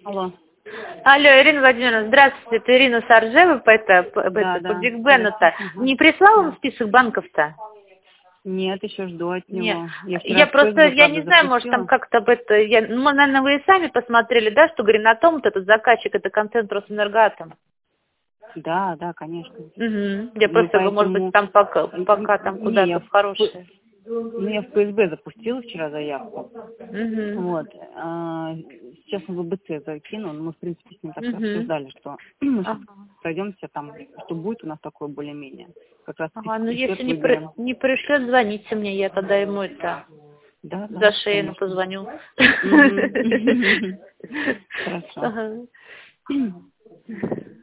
Алло. Алло, Ирина Владимировна, здравствуйте, это Ирина Саржева, по Бигбену-то. Не прислал вам список банков-то? Нет, еще жду от него. Нет. Я просто, я не знаю, может там как-то ну, наверное, вы и сами посмотрели, да, что Гринатом, этот заказчик, это концерт Росэнергатом. Да, конечно. Угу. Я просто, может быть, там пока там куда-то в хорошее. Ну, я в ФСБ запустила вчера заявку. Угу. Вот. Сейчас в ВБЦ закину. Мы, в принципе, с ним так обсуждали, что мы сейчас пройдемся там, что будет у нас такое более-менее. Как раз ну если не пришлет, звоните мне, я тогда ему это за шею позвоню. Хорошо.